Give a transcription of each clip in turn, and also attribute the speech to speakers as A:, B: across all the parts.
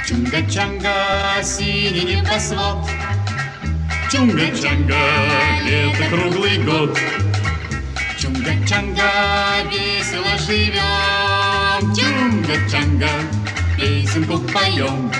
A: Чунга-чанга, синий небосвод. Чунга-чанга, лето круглый год. Чунга-чанга, весело живем. Чунга-чанга, песенку поем.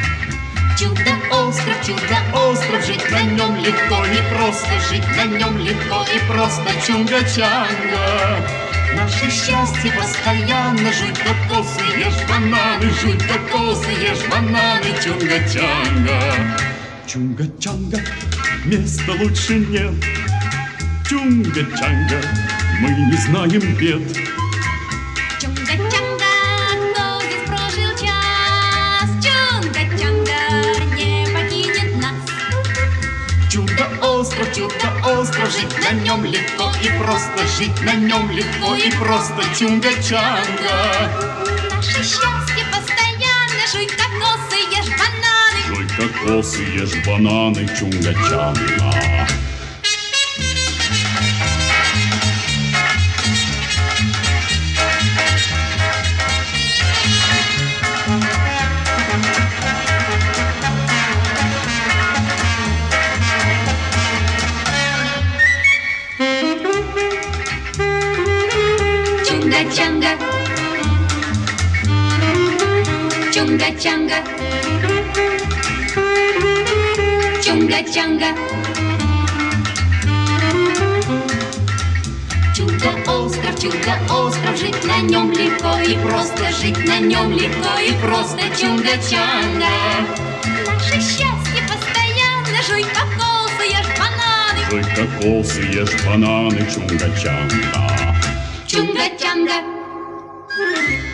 A: Чудо-остров, жить на нем легко и просто, жить на нем легко и просто. Чунга-чанга, наше счастье постоянно. Жуй кокосы, ешь бананы, жуй кокосы, ешь бананы. Чунга-чанга, чунга-чанга, места лучше нет. Чунга-чанга, мы не знаем бед.
B: Чунга-чанга, кто здесь прожил час? Чунга-чанга не покинет нас.
A: Чудо-остров, жить на нем легко и просто, жить на нем легко и просто. Чунга-чанга,
B: Наше счастье постоянно. Жуй кокосы, ешь бананы.
A: жуй кокосы, ешь бананы. Чунга-чанга.
B: Чунга-чанга, чунга-чанга, чунга-чанга. Чудо-остров, жить на нем легко и просто, жить на нем легко и просто. Чунга-чанга, наше счастье постоянно. Жуй кокосы, ешь бананы.
A: Жуй кокосы, ешь бананы. Чунга-чанга.
B: Чунга-чанга.